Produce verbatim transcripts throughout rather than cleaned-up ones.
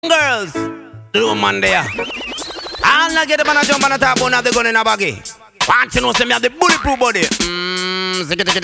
Girls, do man there. I'll not get the man a jump on the top, one of the gun in a baggy. Want you know, say me have the bulletproof body. Mmm, me have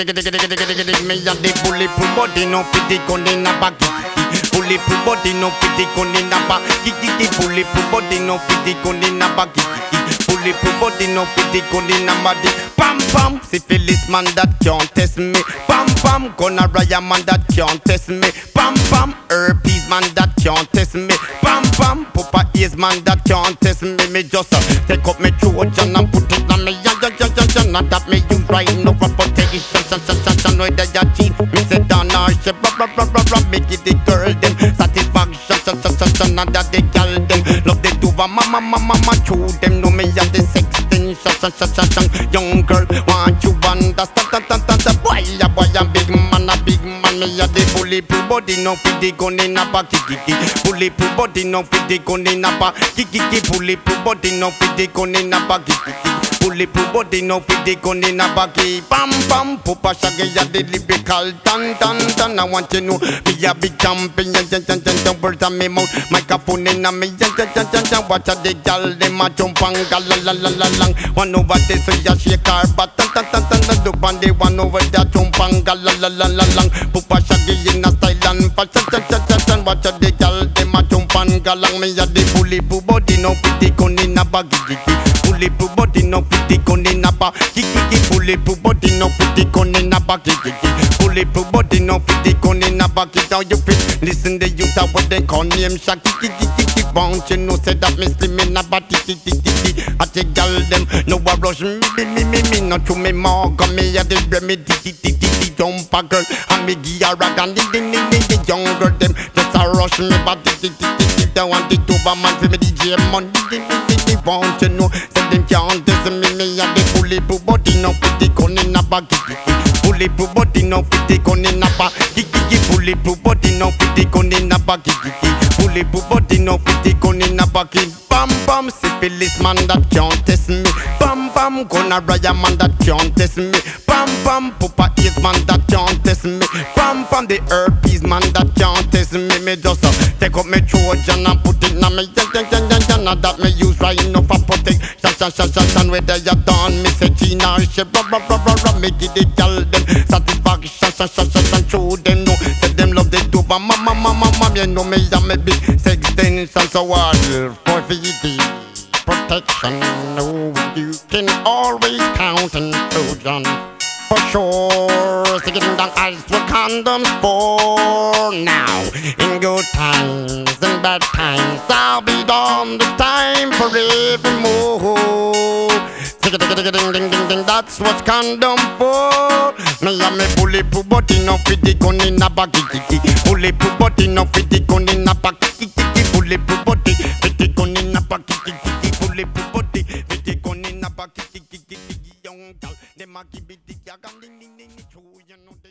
the bulletproof body, no pity gun in a baggy. Bulletproof body, no pity gun in a baggy. Bulletproof body, no pity gun in a baggy. Bulletproof body, no pity gun in a body. Pam pam, syphilis man that can't test me. Pam pam, gonorrhea man that can't test me. Pam pam, herpes man that can't test me. Pam pam, Papa is man that can't test me. Me just uh, take up me Trojan and put it on me. Yeah, yeah, yeah, yeah, yeah. Not that me use right now for protection. Shan, shan, shan, shan, where they are cheat. Me say down our shit, rub, rub, rub, rub, rub. Make it the girl them satisfaction. Shan, shan, shan, shan, not that they girl them love they do. Mama, mama, mama, chew them. No me have the sex thing. Shan, shan, shan, shan, shan. Young girl, want you understand? Tan, tan, tan, tan. Boy, a boy, a big man, a big man. Me have the bulletproof body, no fit the gun in a back. Bulletproof body, no fit the gun in a back. Bulletproof body, no fit the gun in a back. Bulletproof body, no fit the gun in a back. Pam pam, Papa Shaggy, ya the lyrical tan tan tan. I want you know me a big champion. Jan jan jan jan, words on me mouth, microphone in a me. Jan jan jan jan jan, watch a the gal dem a jump and gal la la la la lang. One over there so ya shake her butt. Tan tan tan tan, look on the one over there jump and gal la la la la lang. Papa Shaggy in a style and fashion. Jan jan jan jan, watch a the gal dem a jump and gal lang. Me a the bulletproof body, no fit the gun in a bag. Bulletproof body, no fit the gun in a bag. Bulletproof body, no fit the gun in a bag. Bulletproof body, no fit the gun in a bag. How you fit? Listen the youth of what they call name Shaggy. Won't you know say that me slim in a body? I take gal them no a rush me me me me me not to me more. Come me a the remedy. Jump a girl and me give her a gun. The younger them just a rush me body. They want it over man for me D J money. Won't you know say them can't test me. Me a the bulletproof body, no fit the gun in a bag. Bulletproof body, no fit the gun in a bag. Bulletproof body, no fit the gun in a bag. Bulletproof body, no fit the gun in a bag. Bam bam, syphilis man that can't test me. Bam bam, gonorrhea man that can't test me. Bam bam, Papa is man that can't test me. Bam bam, the herpes man that can't test me. Me just uh, take up me Trojan and put it na me. Jan jan jan jan jan, not that me use right now for protect. Shan shan shan shan shan, where they are done. Me say Gina she rub rub rub rub rub. Make it the girl them satisfaction. Shan shan shan shan, show them know. Say them love they do. Mama mama mama, you know me a me big sex tension so what for the protection. No, you can always count on Trojan for sure. Sticking down eyes with condoms for now. In good times and bad times, I'll be on the time for evermore. Ding ding ding ding ding, that's what condom for. Me and me bulletproof body, no fit the gun in a bag. Bulletproof body, no fit the gun in a bag. Bulletproof body, fit the gun in a bag. Bulletproof body, fit the gun in a bag. Young girl, them a give it the gun, ding ding ding, you know.